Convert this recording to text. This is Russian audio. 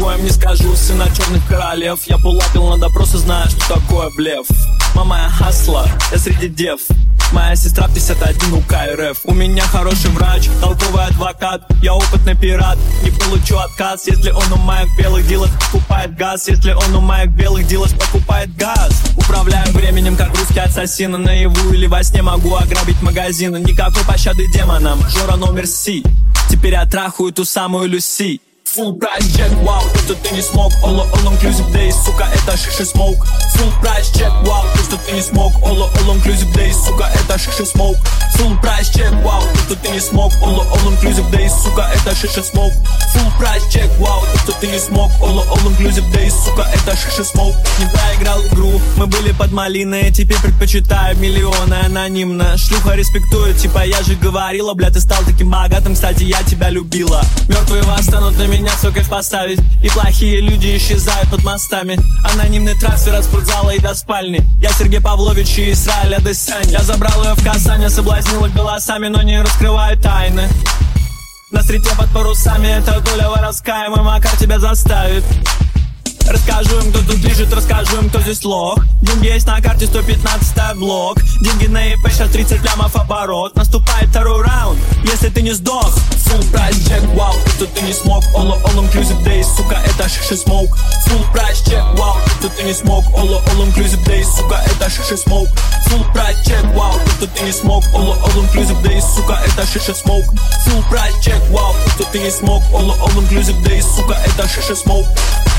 изгоем не скажу, сына черных королев. Я полапил на допросы, знаю, что такое блеф. Мама, я хасла, я среди дев. Моя сестра 51 УК РФ. У меня хороший врач, толковый адвокат. Я опытный пират, не получу отказ. Если он у моих белых дилов покупает газ. Если он у моих белых дилов покупает газ. Управляю временем, как русский ассасин. Наяву или во сне могу ограбить магазин. Никакой пощады демонам, Жора номер Си. Теперь я трахаю ту самую Люси. Full прайс чек, вау, то, что ты не смог. All inclusive days, сука, это шиши смоук. Full прайс чек, вау, то, что ты не смог. All inclusive days, сука, это шиши смоук. Full прайс чек, вау, то, что ты не смог. All inclusive days, сука, это шиши смоук. Full прайс чек, вау, то, что ты не смог. All inclusive days, сука, это шиши смоук. Не проиграл игру, мы были под малиной. Теперь предпочитаю миллионы анонимно. Шлюха респектует, типа я же говорила. Бля, ты стал таким богатым, кстати, я тебя любила. Мертвые восстанут на меня цоколь поставить. И плохие люди исчезают под мостами. Анонимный трансфер от спортзала и до спальни. Я Сергей Павлович и Израиль Адесянь. Я забрал ее в Казань, соблазнил их голосами, но не раскрываю тайны. На стрите под парусами эта доля воровская. Мой Макар тебя заставит. Расскажу им, кто тут лежит, расскажу им, кто здесь лох. Деньги есть на карте, 115 блок. Деньги на ИП, сейчас 30 лямов оборот. Наступает второй раунд, если ты не сдох. Full прайс чек, вау, что ты не смог. All inclusive days, сука, это шиши смоук. Full прайс чек, вау, что ты не смог. All inclusive days, сука, это шиши смоук. Full прайс чек, вау, что ты не смог. All inclusive days, сука, это шиши смоук. Full прайс чек, вау, что ты не смог. All inclusive days, сука, это шиши смоук.